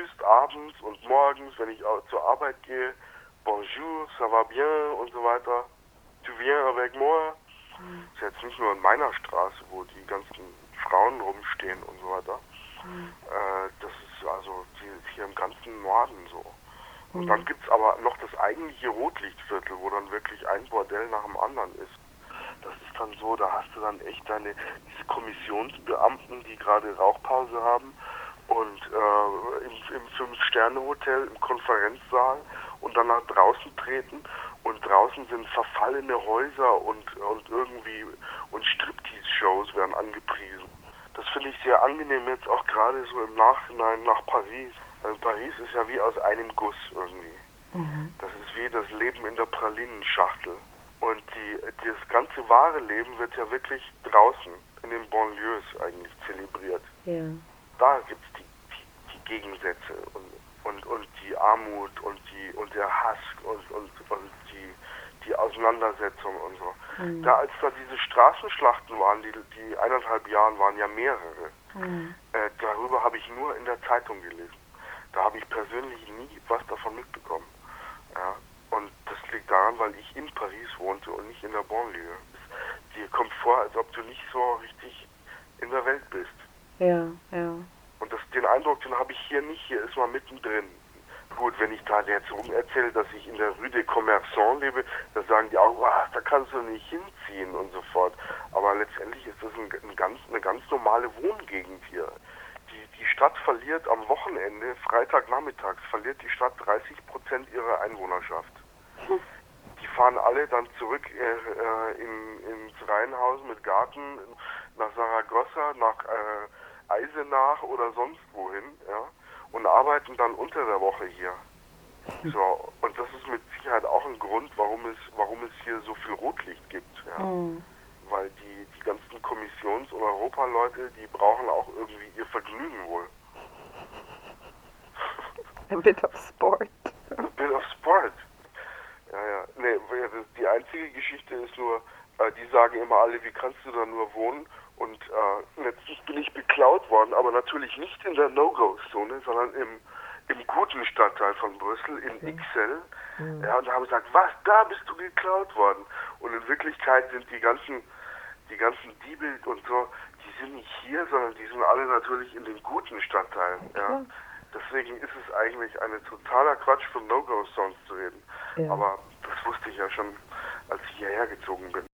begrüßt, abends und morgens, wenn ich zur Arbeit gehe. Bonjour, ça va bien und so weiter. Tu viens avec moi? Das ist jetzt nicht nur in meiner Straße, wo die ganzen Frauen rumstehen und so weiter. Das ist also hier im ganzen Norden so. Und dann gibt's aber noch das eigentliche Rotlichtviertel, wo dann wirklich ein Bordell nach dem anderen ist. Das ist dann so, da hast du dann echt diese Kommissionsbeamten, die gerade Rauchpause haben und im Fünf-Sterne-Hotel, im Konferenzsaal und dann nach draußen treten und draußen sind verfallene Häuser und Striptease-Shows werden angepriesen. Das finde ich sehr angenehm jetzt auch gerade so im Nachhinein nach Paris. Also Paris ist ja wie aus einem Guss irgendwie. Das ist wie das Leben in der Pralinenschachtel. Und das ganze wahre Leben wird ja wirklich draußen, in den Banlieues eigentlich zelebriert. Ja. Da gibt es die Gegensätze und die Armut und der Hass und die Auseinandersetzung und so. Da als da diese Straßenschlachten waren, die 1,5 Jahren waren ja mehrere, darüber habe ich nur in der Zeitung gelesen. Da habe ich persönlich nie was davon mitbekommen. Ja. Und das liegt daran, weil ich in Paris wohnte und nicht in der Banlieue. Dir kommt vor, als ob du nicht so richtig in der Welt bist. Ja, ja. Und den Eindruck, den habe ich hier nicht. Hier ist man mittendrin. Gut, wenn ich da jetzt rum erzähle, dass ich in der Rue des Commerçants lebe, da sagen die auch, da kannst du nicht hinziehen und so fort. Aber letztendlich ist das eine ganz normale Wohngegend hier. Die Stadt verliert am Wochenende, Freitagnachmittags, verliert die Stadt 30% ihrer Einwohnerschaft. Die fahren alle dann zurück ins Reihenhaus mit Garten nach Saragossa, nach Eisenach oder sonst wohin, ja, und arbeiten dann unter der Woche hier. So, und das ist mit Sicherheit auch ein Grund, warum es hier so viel Rotlicht gibt, ja. Weil die ganzen Kommissions- und Europaleute, die brauchen auch irgendwie ihr Vergnügen wohl. A bit of sport. A bit of sport. Ja. Nee, die einzige Geschichte ist nur, die sagen immer alle, wie kannst du da nur wohnen? Und letztlich bin ich beklaut worden, aber natürlich nicht in der No-Go-Zone, sondern im guten Stadtteil von Brüssel, in Ixelles. Ja, und da haben sie gesagt, was, da bist du geklaut worden? Und in Wirklichkeit sind die ganzen Diebe und so, die sind nicht hier, sondern die sind alle natürlich in den guten Stadtteilen. Ja. Deswegen ist es eigentlich ein totaler Quatsch, von No-Go-Zones zu reden. Ja. Aber das wusste ich ja schon, als ich hierher gezogen bin.